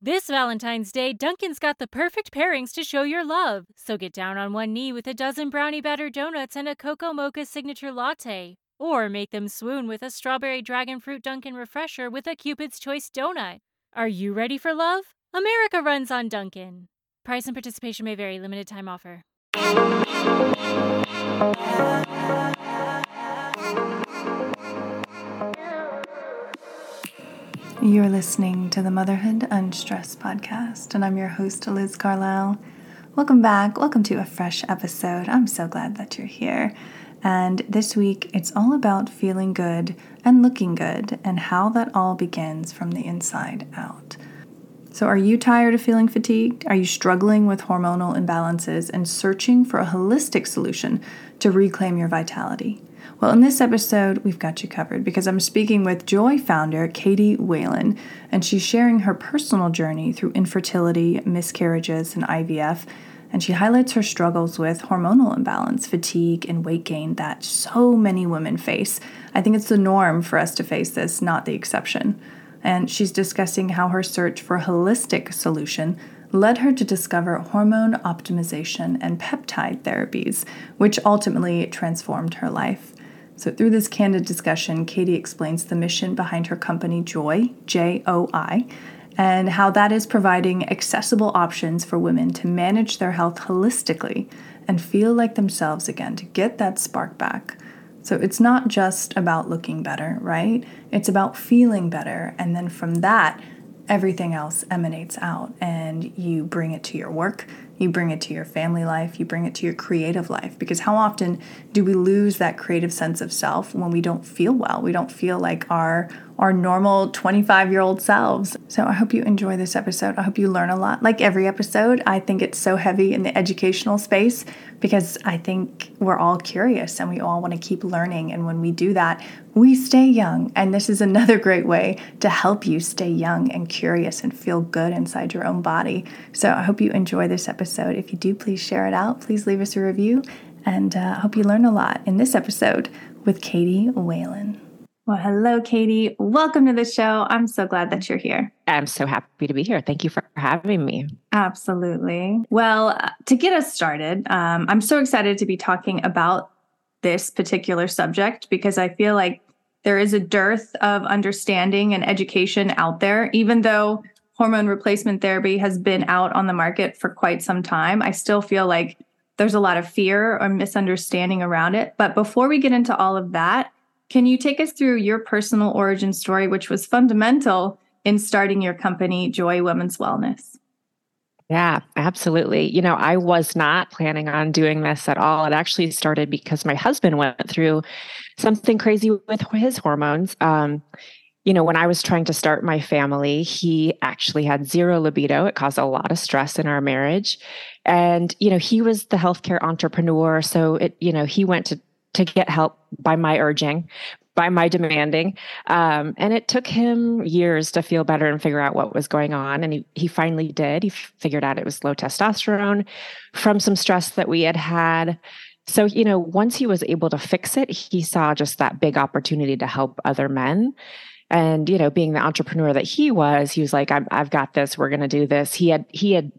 This Valentine's Day, Dunkin's got the perfect pairings to show your love. So get down on one knee with a dozen brownie batter donuts and a cocoa mocha signature latte. Or make them swoon with a strawberry dragon fruit Dunkin' refresher with a Cupid's Choice donut. Are you ready for love? America runs on Dunkin'. Price and participation may vary. Limited time offer. You're listening to the Motherhood Unstressed podcast, and I'm your host, Liz Carlisle. Welcome back. Welcome to a fresh episode. I'm so glad that you're here. And this week, it's all about feeling good and looking good and how that all begins from the inside out. So are you tired of feeling fatigued? Are you struggling with hormonal imbalances and searching for a holistic solution to reclaim your vitality? Well, in this episode, we've got you covered because I'm speaking with Joy founder Katie Whalen, and she's sharing her personal journey through infertility, miscarriages, and IVF, and she highlights her struggles with hormonal imbalance, fatigue, and weight gain that so many women face. I think it's the norm for us to face this, not the exception. And she's discussing how her search for a holistic solution led her to discover hormone optimization and peptide therapies, which ultimately transformed her life. So through this candid discussion, Katie explains the mission behind her company Joy, J-O-I, and how that is providing accessible options for women to manage their health holistically and feel like themselves again, to get that spark back. So it's not just about looking better, right? It's about feeling better. And then from that, everything else emanates out, and you bring it to your work, you bring it to your family life, you bring it to your creative life. Because how often do we lose that creative sense of self when we don't feel well? We don't feel like our normal 25-year-old selves. So I hope you enjoy this episode. I hope you learn a lot. Like every episode, I think it's so heavy in the educational space because I think we're all curious and we all want to keep learning. And when we do that, we stay young. And this is another great way to help you stay young and curious and feel good inside your own body. So I hope you enjoy this episode. If you do, please share it out. Please leave us a review. And I hope you learn a lot in this episode with Katie Whalen. Well, hello, Katie. Welcome to the show. I'm so glad that you're here. I'm so happy to be here. Thank you for having me. Absolutely. Well, to get us started, I'm so excited to be talking about this particular subject because I feel like there is a dearth of understanding and education out there. Even though hormone replacement therapy has been out on the market for quite some time, I still feel like there's a lot of fear or misunderstanding around it. But before we get into all of that, can you take us through your personal origin story, which was fundamental in starting your company, Joy Women's Wellness? Yeah, absolutely. You know, I was not planning on doing this at all. It actually started because my husband went through something crazy with his hormones. When I was trying to start my family, he actually had zero libido. It caused a lot of stress in our marriage. And, he was the healthcare entrepreneur. So he went to get help by my urging, by my demanding. And it took him years to feel better and figure out what was going on. And he finally did. He figured out it was low testosterone from some stress that we had had. So, once he was able to fix it, he saw just that big opportunity to help other men. And, being the entrepreneur that he was like, I've got this, we're going to do this. He had,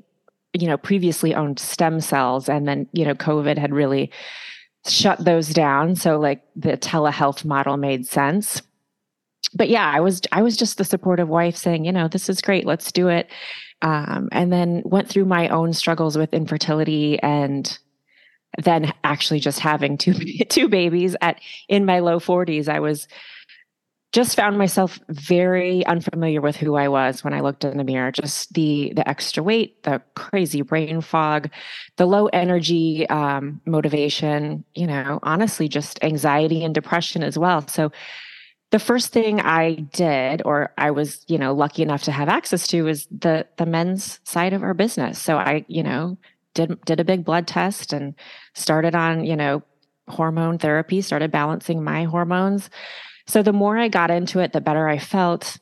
previously owned stem cells, and then, COVID had really shut those down. So like the telehealth model made sense. But yeah, I was just the supportive wife saying, this is great, let's do it. And then went through my own struggles with infertility, and then actually just having two babies in my low 40s. I was just found myself very unfamiliar with who I was when I looked in the mirror. Just the extra weight, the crazy brain fog, the low energy, motivation, honestly, just anxiety and depression as well. So the first thing I did, or I was, lucky enough to have access to, was the men's side of our business. So I, did a big blood test and started on, hormone therapy, started balancing my hormones. So the more I got into it, the better I felt.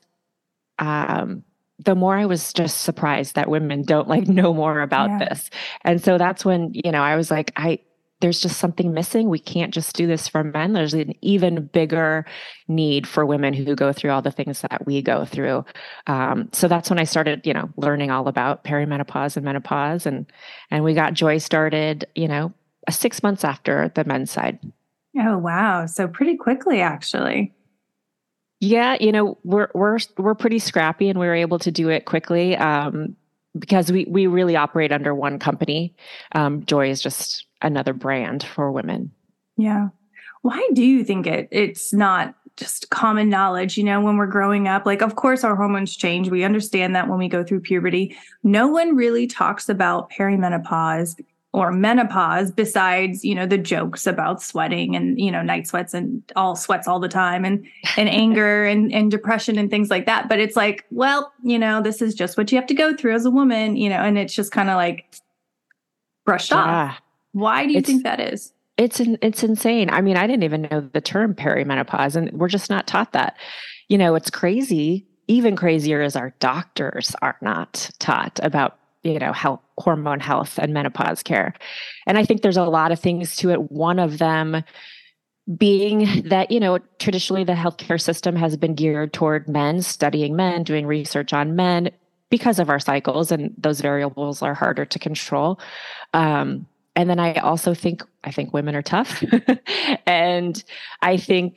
The more I was just surprised that women don't know more about this. And so that's when, I was like, there's just something missing. We can't just do this for men. There's an even bigger need for women who go through all the things that we go through. So that's when I started, learning all about perimenopause and menopause, and we got Joy started, 6 months after the men's side. Oh, wow. So pretty quickly, actually. Yeah. We're pretty scrappy, and we were able to do it quickly. Because we really operate under one company. Joy is just another brand for women. Yeah. Why do you think it's not just common knowledge, when we're growing up? Like, of course, our hormones change. We understand that when we go through puberty. No one really talks about perimenopause or menopause besides, the jokes about sweating and, night sweats and all sweats all the time and anger and depression and things like that. But it's like, well, this is just what you have to go through as a woman, and it's just kind of like brushed off. Why do you think that is? It's insane. I mean, I didn't even know the term perimenopause, and we're just not taught that. It's crazy. Even crazier is our doctors are not taught about health, hormone health and menopause care. And I think there's a lot of things to it. One of them being that, traditionally the healthcare system has been geared toward men, studying men, doing research on men because of our cycles, and those variables are harder to control. And then I also think women are tough. And I think,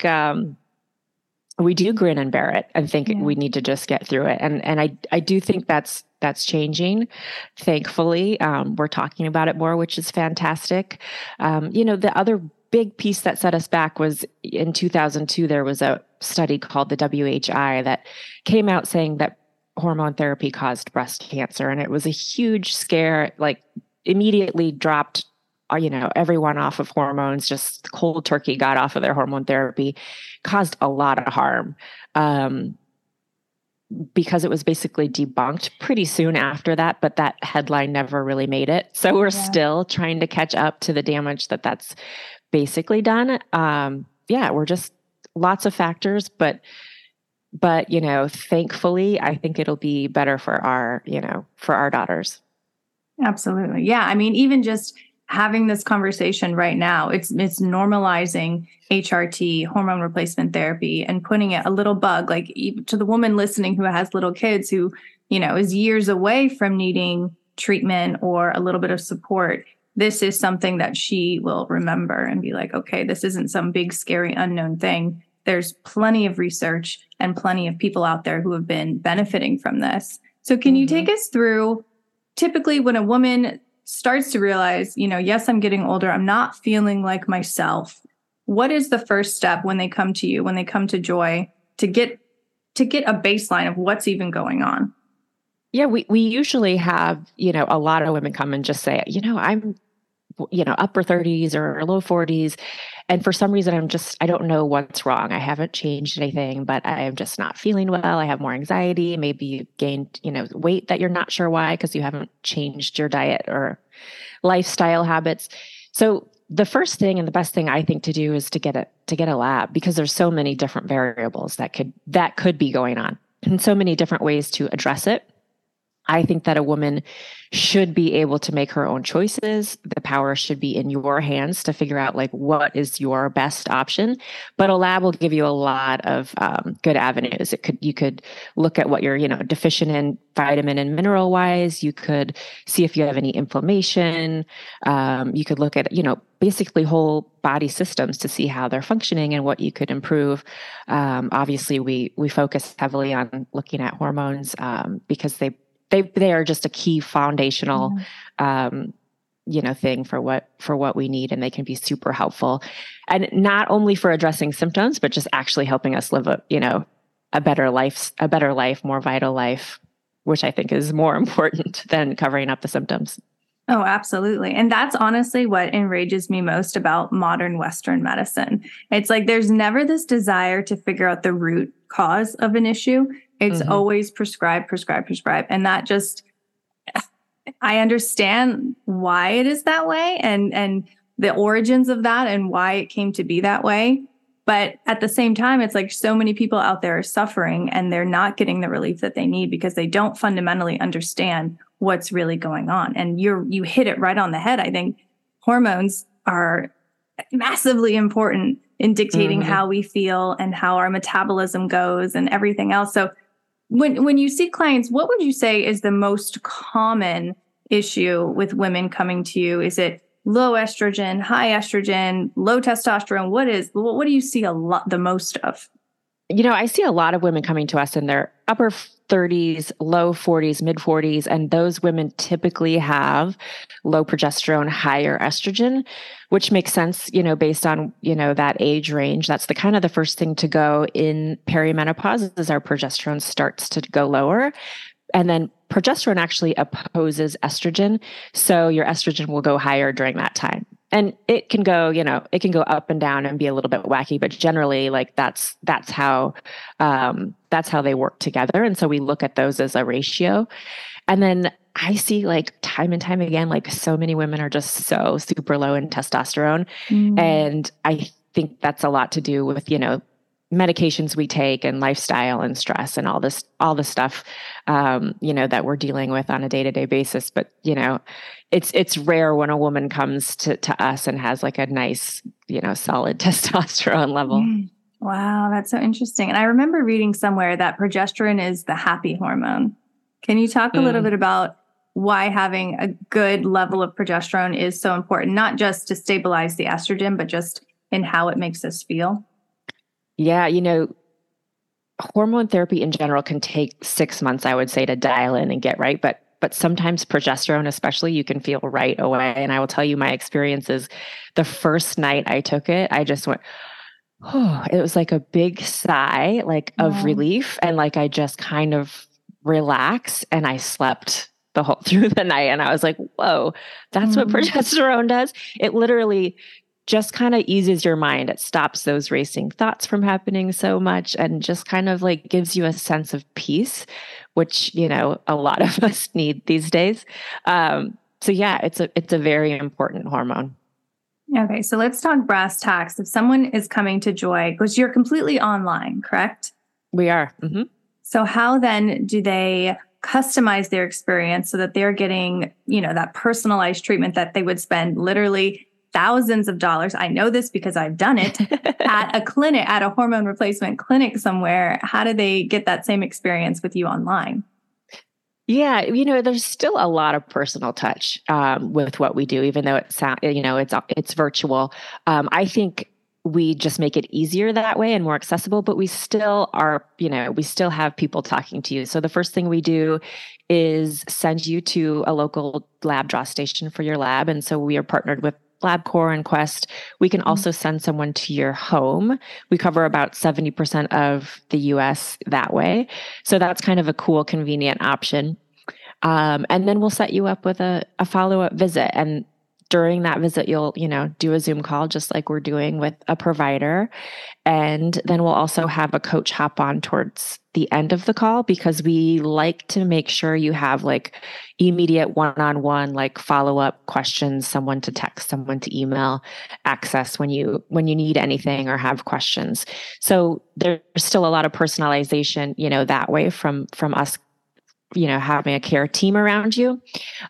we do grin and bear it and think we need to just get through it. And I do think that's changing. Thankfully, we're talking about it more, which is fantastic. The other big piece that set us back was in 2002, there was a study called the WHI that came out saying that hormone therapy caused breast cancer. And it was a huge scare, like immediately dropped everyone off of hormones, just cold turkey got off of their hormone therapy, caused a lot of harm because it was basically debunked pretty soon after that, but that headline never really made it. So we're still trying to catch up to the damage that's basically done. We're just lots of factors, but thankfully, I think it'll be better for our daughters. Absolutely. Yeah. I mean, even just having this conversation right now, it's normalizing HRT, hormone replacement therapy, and putting it a little bug, like to the woman listening who has little kids who, is years away from needing treatment or a little bit of support. This is something that she will remember and be like, okay, this isn't some big, scary, unknown thing. There's plenty of research and plenty of people out there who have been benefiting from this. So can you take us through, typically when a woman starts to realize, yes, I'm getting older, I'm not feeling like myself. What is the first step when they come to you, when they come to Joy, to get a baseline of what's even going on? Yeah, we usually have, a lot of women come and just say, I'm, upper 30s or low 40s. And for some reason, I don't know what's wrong. I haven't changed anything, but I am just not feeling well. I have more anxiety. Maybe you gained, weight that you're not sure why, because you haven't changed your diet or lifestyle habits. So the first thing and the best thing I think to do is to get a lab, because there's so many different variables that could be going on and so many different ways to address it. I think that a woman should be able to make her own choices. The power should be in your hands to figure out what is your best option. But a lab will give you a lot of good avenues. You could look at what you're deficient in vitamin and mineral wise. You could see if you have any inflammation. You could look at basically whole body systems to see how they're functioning and what you could improve. Obviously, we focus heavily on looking at hormones because they are just a key foundational, thing for what we need, and they can be super helpful, and not only for addressing symptoms, but just actually helping us live a better life, more vital life, which I think is more important than covering up the symptoms. Oh, absolutely. And that's honestly what enrages me most about modern Western medicine. It's like there's never this desire to figure out the root cause of an issue. It's always prescribe. And that just, I understand why it is that way and the origins of that and why it came to be that way. But at the same time, it's like so many people out there are suffering and they're not getting the relief that they need because they don't fundamentally understand what's really going on. And you hit it right on the head. I think hormones are massively important in dictating Mm-hmm. how we feel and how our metabolism goes and everything else. So when you see clients, what would you say is the most common issue with women coming to you? Is it low estrogen, high estrogen, low testosterone? What do you see the most of? I see a lot of women coming to us in their upper 30s, low 40s, mid 40s, and those women typically have low progesterone, higher estrogen, which makes sense, based on, that age range. That's the kind of the first thing to go in perimenopause is our progesterone starts to go lower. And then progesterone actually opposes estrogen. So your estrogen will go higher during that time. And it can go, up and down and be a little bit wacky, but generally that's how they work together. And so we look at those as a ratio. And then I see time and time again, so many women are just so super low in testosterone. And I think that's a lot to do with, medications we take and lifestyle and stress and all the stuff, that we're dealing with on a day-to-day basis. But, it's rare when a woman comes to us and has a nice, solid testosterone level. Wow. That's so interesting. And I remember reading somewhere that progesterone is the happy hormone. Can you talk a little bit about why having a good level of progesterone is so important, not just to stabilize the estrogen, but just in how it makes us feel? Yeah, hormone therapy in general can take 6 months, I would say, to dial in and get right. But sometimes progesterone, especially, you can feel right away. And I will tell you my experience is the first night I took it, I just went, oh, it was like a big sigh, of relief. And I just kind of relaxed and I slept through the night. And I was like, whoa, that's what progesterone does. It literally just kind of eases your mind. It stops those racing thoughts from happening so much and just kind of gives you a sense of peace, which, a lot of us need these days. So yeah, it's a very important hormone. Okay. So let's talk brass tacks. If someone is coming to Joy, because you're completely online, correct? We are. Mm-hmm. So how then do they customize their experience so that they're getting, that personalized treatment that they would spend literally thousands of dollars? I know this because I've done it at a clinic, at a hormone replacement clinic somewhere. How do they get that same experience with you online? Yeah, there's still a lot of personal touch with what we do, even though it's virtual. I think we just make it easier that way and more accessible, but we still are, we still have people talking to you. So the first thing we do is send you to a local lab draw station for your lab. And so we are partnered with LabCorp and Quest. We can also send someone to your home. We cover about 70% of the US that way. So that's kind of a cool, convenient option. And then we'll set you up with a follow-up visit. And during that visit, you'll, do a Zoom call just like we're doing with a provider. And then we'll also have a coach hop on towards the end of the call because we like to make sure you have immediate one-on-one, follow-up questions, someone to text, someone to email access when you need anything or have questions. So there's still a lot of personalization, that way from us, having a care team around you.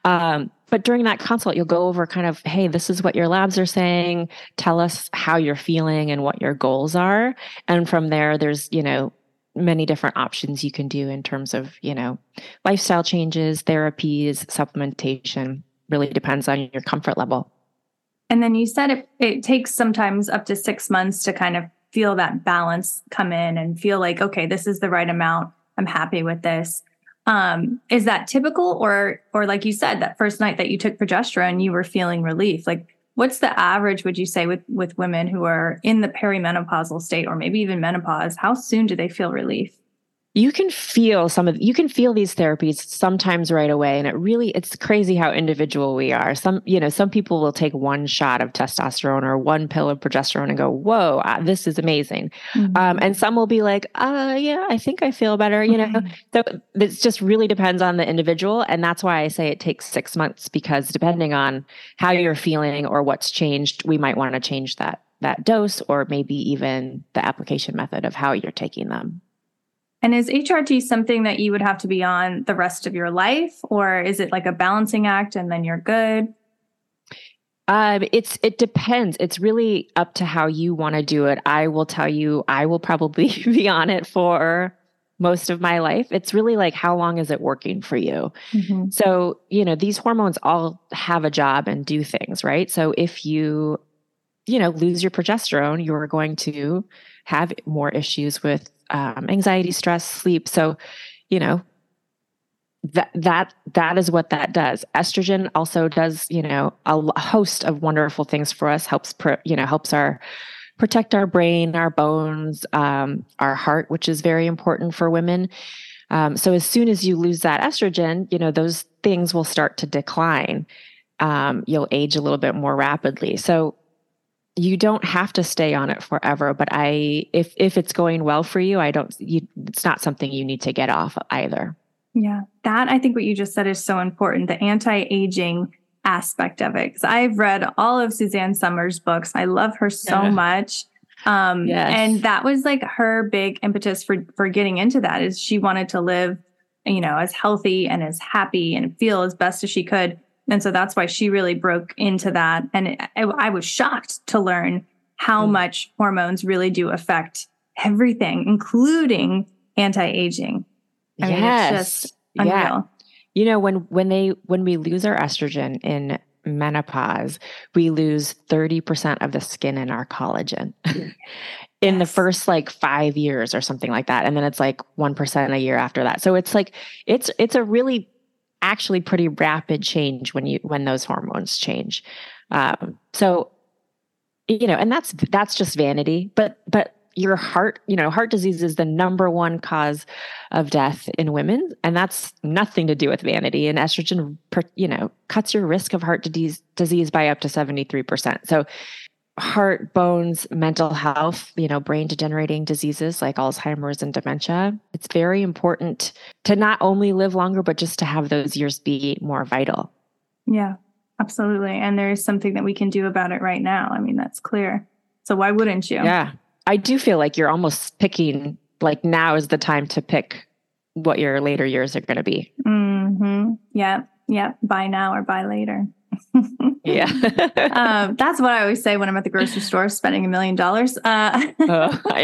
But during that consult, you'll go over kind of, hey, this is what your labs are saying. Tell us how you're feeling and what your goals are. And from there, there's, many different options you can do in terms of, lifestyle changes, therapies, supplementation. Really depends on your comfort level. And then you said it takes sometimes up to 6 months to kind of feel that balance come in and feel like, okay, this is the right amount. I'm happy with this. Is that typical or like you said, that first night that you took progesterone, you were feeling relief? What's the average, would you say, with women who are in the perimenopausal state or maybe even menopause? How soon do they feel relief? You can feel these therapies sometimes right away. And it's crazy how individual we are. Some people will take one shot of testosterone or one pill of progesterone and go, whoa, this is amazing. Mm-hmm. And some will be like, yeah, I think I feel better, So it just really depends on the individual. And that's why I say it takes 6 months, because depending on how you're feeling or what's changed, we might want to change that dose or maybe even the application method of how you're taking them. And is HRT something that you would have to be on the rest of your life, or is it like a balancing act and then you're good? It depends. It's really up to how you want to do it. I will tell you, I will probably be on it for most of my life. It's really like, how long is it working for you? Mm-hmm. So, these hormones all have a job and do things, right? So if you, lose your progesterone, you're going to have more issues with anxiety, stress, sleep. So, you know, that is what that does. Estrogen also does, a host of wonderful things for us. Helps our protect our brain, our bones, our heart, which is very important for women. So as soon as you lose that estrogen, those things will start to decline. You'll age a little bit more rapidly. So you don't have to stay on it forever, but if it's going well for you, it's not something you need to get off either. Yeah, I think what you just said is so important, the anti-aging aspect of it. Because I've read all of Suzanne Somers' books. I love her so much. Yes. And that was like her big impetus for getting into that, is she wanted to live, as healthy and as happy and feel as best as she could. And so that's why she really broke into that. And I was shocked to learn how much hormones really do affect everything, including anti-aging. I mean, it's just unreal. Yeah. When we lose our estrogen in menopause, we lose 30% of the skin in our collagen in the first 5 years or something like that. And then it's 1% a year after that. So it's it's a really actually pretty rapid change when those hormones change. So, and that's just vanity, but your heart disease is the number one cause of death in women. And that's nothing to do with vanity. And estrogen, cuts your risk of heart disease by up to 73%. So heart, bones, mental health, brain degenerating diseases like Alzheimer's and dementia. It's very important to not only live longer, but just to have those years be more vital. Yeah, absolutely. And there is something that we can do about it right now. I mean, that's clear. So why wouldn't you? Yeah. I do feel like you're almost picking, now is the time to pick what your later years are going to be. Mm-hmm. Yeah. Buy now or buy later. Yeah. That's what I always say when I'm at the grocery store spending $1 million. I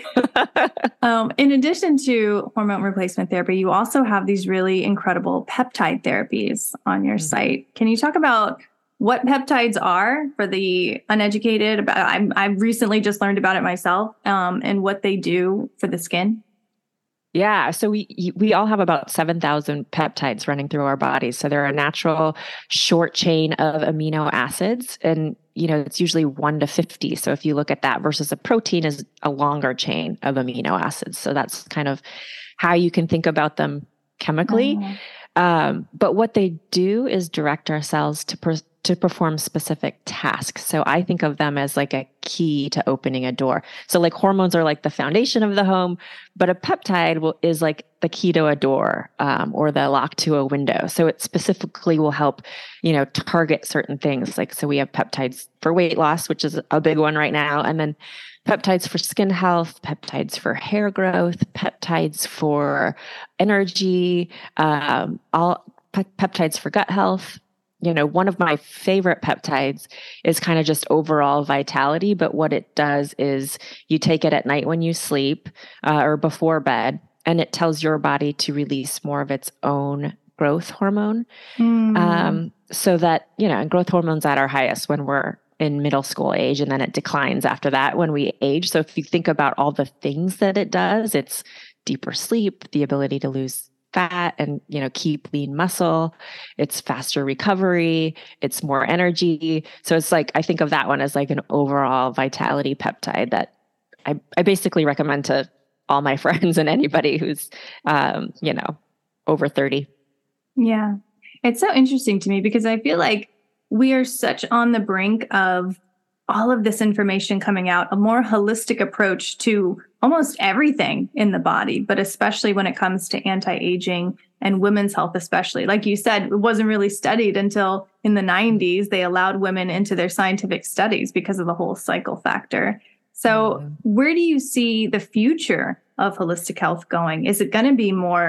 know. In addition to hormone replacement therapy, you also have these really incredible peptide therapies on your site. Can you talk about what peptides are for the uneducated? I've recently just learned about it myself, and what they do for the skin. Yeah. So we all have about 7,000 peptides running through our bodies. So they're a natural short chain of amino acids, and it's usually 1 to 50. So if you look at that versus a protein is a longer chain of amino acids. So that's kind of how you can think about them chemically. But what they do is direct our cells to perform specific tasks. So I think of them as a key to opening a door. So hormones are the foundation of the home, but a peptide is the key to a door, or the lock to a window. So it specifically will help, target certain things. So we have peptides for weight loss, which is a big one right now. And then peptides for skin health, peptides for hair growth, peptides for energy, all peptides for gut health. One of my favorite peptides is kind of just overall vitality, but what it does is you take it at night when you sleep, or before bed, and it tells your body to release more of its own growth hormone. So that, and growth hormone's at our highest when we're in middle school age, and then it declines after that when we age. So if you think about all the things that it does, it's deeper sleep, the ability to lose fat and, keep lean muscle. It's faster recovery. It's more energy. So it's I think of that one as an overall vitality peptide that I basically recommend to all my friends and anybody who's, over 30. Yeah. It's so interesting to me because I feel like we are such on the brink of all of this information coming out, a more holistic approach to almost everything in the body, but especially when it comes to anti-aging and women's health, especially. Like you said, it wasn't really studied until in the 90s. They allowed women into their scientific studies because of the whole cycle factor. So where do you see the future of holistic health going? Is it going to be more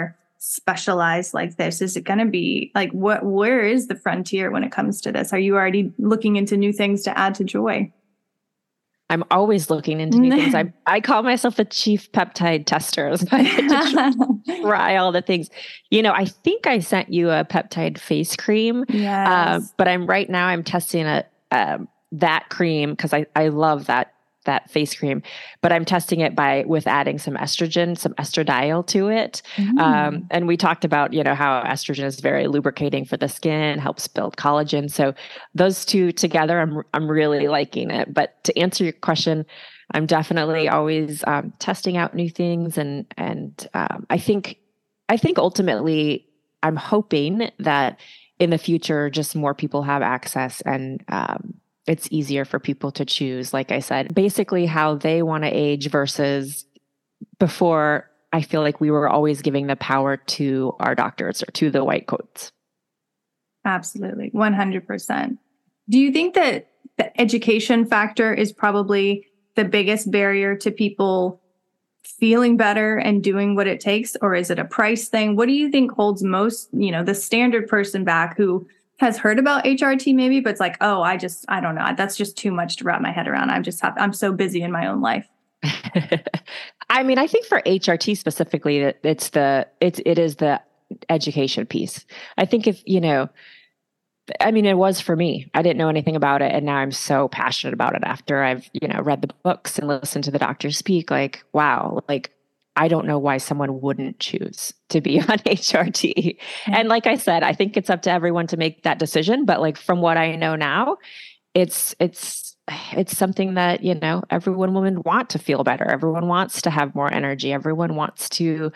specialized like this? Is it going to be like, where is the frontier when it comes to this? Are you already looking into new things to add to Joy? I'm always looking into new things. I call myself a chief peptide tester. So I get to try all the things. I think I sent you a peptide face cream. Yes. But right now I'm testing that cream because I love that face cream, but I'm testing it with adding some estrogen, some estradiol to it. And we talked about, how estrogen is very lubricating for the skin, helps build collagen. So those two together, I'm really liking it. But to answer your question, I'm definitely always testing out new things. And I think ultimately I'm hoping that in the future, just more people have access and, it's easier for people to choose, like I said, basically how they want to age versus before. I feel like we were always giving the power to our doctors or to the white coats. Absolutely. 100%. Do you think that the education factor is probably the biggest barrier to people feeling better and doing what it takes? Or is it a price thing? What do you think holds most, the standard person back who has heard about HRT maybe, but it's like, oh, I don't know. That's just too much to wrap my head around. I'm so busy in my own life. I mean, I think for HRT specifically, it is the education piece. I think it was for me. I didn't know anything about it. And now I'm so passionate about it after I've, read the books and listened to the doctors speak. Like, wow, like, I don't know why someone wouldn't choose to be on HRT. Yeah. And like I said, I think it's up to everyone to make that decision. But like from what I know now, it's something that, everyone would want to feel better. Everyone wants to have more energy. Everyone wants to,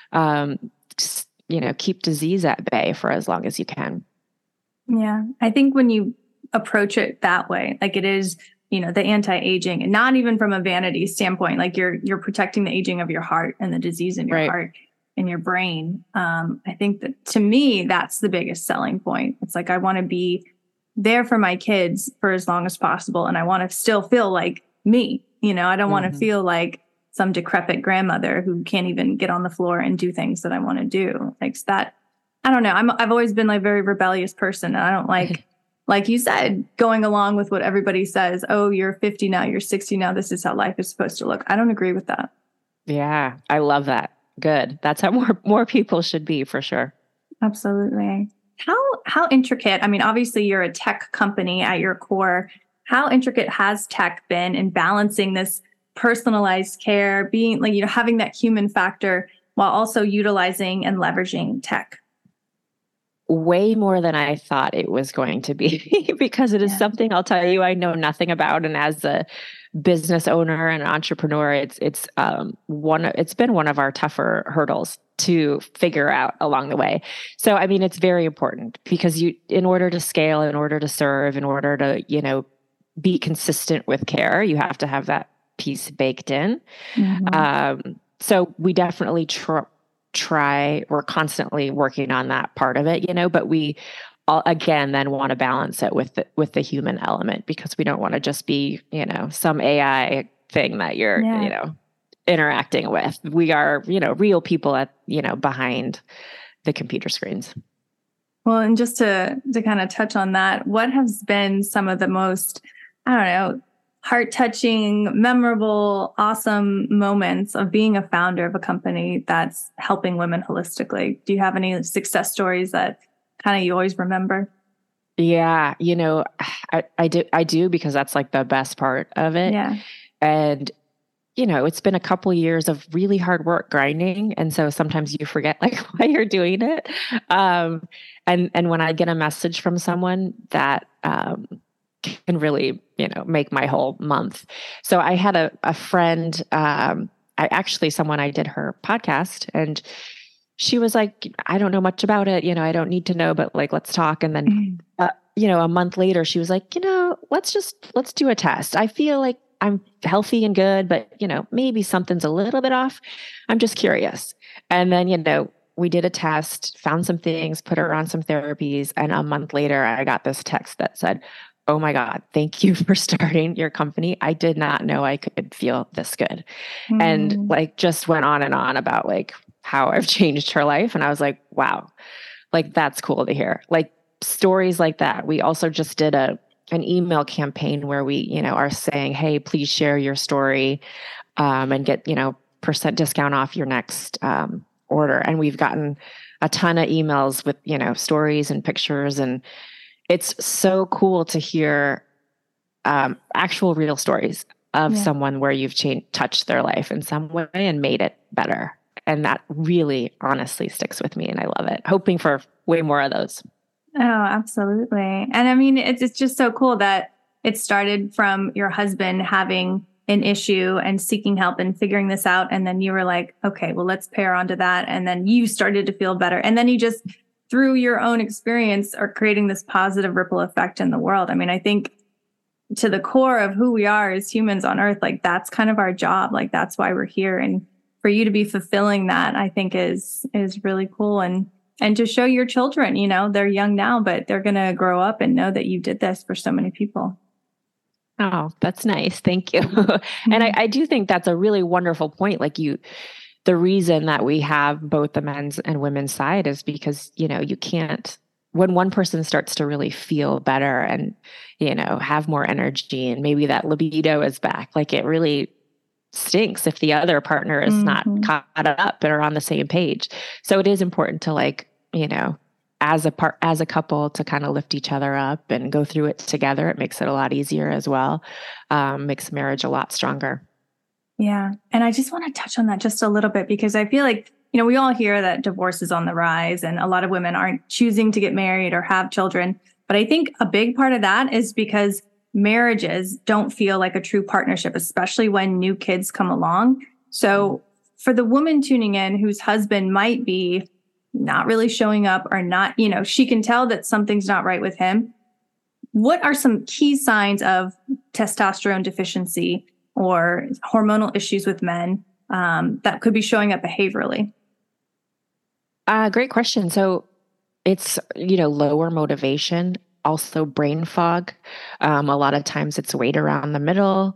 keep disease at bay for as long as you can. Yeah. I think when you approach it that way, like it is, the anti-aging, and not even from a vanity standpoint, like you're protecting the aging of your heart and the disease in your heart and your brain. I think that to me, that's the biggest selling point. It's like, I want to be there for my kids for as long as possible. And I want to still feel like me, I don't want to feel like some decrepit grandmother who can't even get on the floor and do things that I want to do. Like that. I don't know. I've always been like a very rebellious person. And I don't like you said, going along with what everybody says, oh, you're 50 now, you're 60 now, this is how life is supposed to look. I don't agree with that. Yeah, I love that. Good. That's how more people should be, for sure. Absolutely. How intricate, I mean, obviously you're a tech company at your core. How intricate has tech been in balancing this personalized care, being like, having that human factor while also utilizing and leveraging tech? Way more than I thought it was going to be because it is something, I'll tell you, I know nothing about. And as a business owner and entrepreneur, it's been one of our tougher hurdles to figure out along the way. So, I mean, it's very important because in order to scale, in order to serve, in order to, be consistent with care, you have to have that piece baked in. So we definitely we're constantly working on that part of it, but we all, again, then want to balance it with the human element, because we don't want to just be, some AI thing that you're, interacting with. We are, real people behind the computer screens. Well, and just to kind of touch on that, what has been some of the most, heart-touching, memorable, awesome moments of being a founder of a company that's helping women holistically? Do you have any success stories that kind of you always remember? Yeah, I do because that's like the best part of it. Yeah. And, it's been a couple years of really hard work grinding. And so sometimes you forget like why you're doing it. And when I get a message from someone that, can really, make my whole month. So I had a friend, someone I did her podcast, and she was like, I don't know much about it. I don't need to know, but like, let's talk. And then, a month later, she was like, let's do a test. I feel like I'm healthy and good, but, maybe something's a little bit off. I'm just curious. And then, we did a test, found some things, put her on some therapies. And a month later, I got this text that said, oh my God, thank you for starting your company. I did not know I could feel this good. And like just went on and on about like how I've changed her life. And I was like, wow, like that's cool to hear. Like stories like that. We also just did an email campaign where we, are saying, hey, please share your story and get, % discount off your next order. And we've gotten a ton of emails with, stories and pictures. And it's so cool to hear actual real stories of someone where you've touched their life in some way and made it better. And that really honestly sticks with me. And I love it. Hoping for way more of those. Oh, absolutely. And I mean, it's just so cool that it started from your husband having an issue and seeking help and figuring this out. And then you were like, okay, well, let's pair onto that. And then you started to feel better. And then you just, through your own experience, are creating this positive ripple effect in the world. I mean, I think to the core of who we are as humans on earth, like that's kind of our job. Like that's why we're here. And for you to be fulfilling that, I think is really cool. And to show your children, they're young now, but they're going to grow up and know that you did this for so many people. Oh, that's nice. Thank you. And I do think that's a really wonderful point. Like the reason that we have both the men's and women's side is because, you can't, when one person starts to really feel better and, have more energy and maybe that libido is back, like it really stinks if the other partner is not caught up and are on the same page. So it is important to as a couple to kind of lift each other up and go through it together. It makes it a lot easier as well. Makes marriage a lot stronger. Yeah. And I just want to touch on that just a little bit because I feel like, we all hear that divorce is on the rise and a lot of women aren't choosing to get married or have children. But I think a big part of that is because marriages don't feel like a true partnership, especially when new kids come along. So for the woman tuning in whose husband might be not really showing up or not, she can tell that something's not right with him. What are some key signs of testosterone deficiency or hormonal issues with men that could be showing up behaviorally? Great question. So it's, lower motivation, also brain fog. A lot of times it's weight around the middle.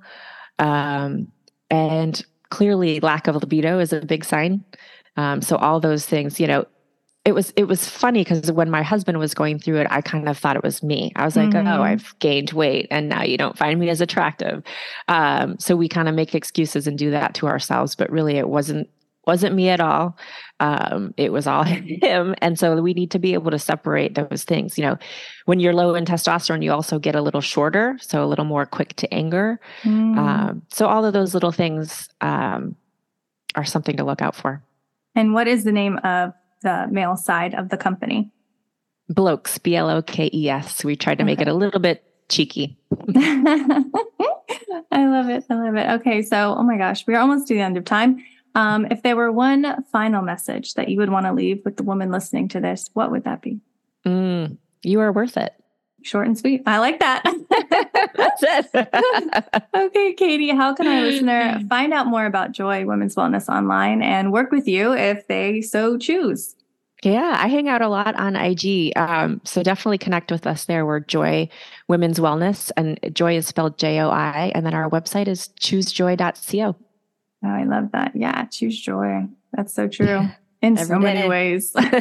And clearly lack of libido is a big sign. So all those things, it was funny because when my husband was going through it, I kind of thought it was me. I was like, oh, I've gained weight and now you don't find me as attractive. So we kind of make excuses and do that to ourselves, but really it wasn't me at all. It was all him. And so we need to be able to separate those things. When you're low in testosterone, you also get a little shorter, so a little more quick to anger. So all of those little things are something to look out for. And what is the name of the male side of the company? Blokes, Blokes. We tried to make it a little bit cheeky. I love it. Okay. So, oh my gosh, we're almost to the end of time. If there were one final message that you would want to leave with the woman listening to this, what would that be? You are worth it. Short and sweet. I like that. That's it. Okay, Katie, how can our listener find out more about Joy Women's Wellness online and work with you if they so choose? Yeah, I hang out a lot on IG. So definitely connect with us there. We're Joy Women's Wellness, and Joy is spelled JOI. And then our website is choosejoy.co. Oh, I love that. Yeah, choose joy. That's so true. In so many ways. Thank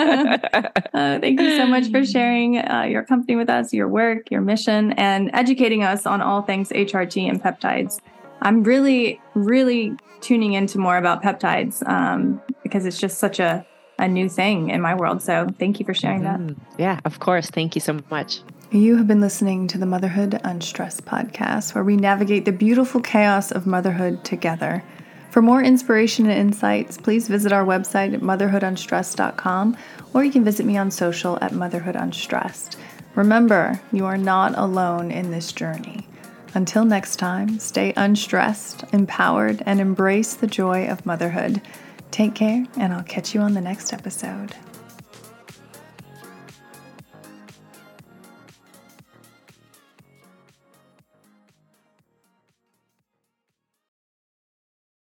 you so much for sharing your company with us, your work, your mission, and educating us on all things HRT and peptides. I'm really, really tuning into more about peptides because it's just such a new thing in my world. So thank you for sharing that. Yeah, of course. Thank you so much. You have been listening to the Motherhood Unstressed podcast, where we navigate the beautiful chaos of motherhood together. For more inspiration and insights, please visit our website at motherhoodunstressed.com, or you can visit me on social at motherhoodunstressed. Remember, you are not alone in this journey. Until next time, stay unstressed, empowered, and embrace the joy of motherhood. Take care, and I'll catch you on the next episode.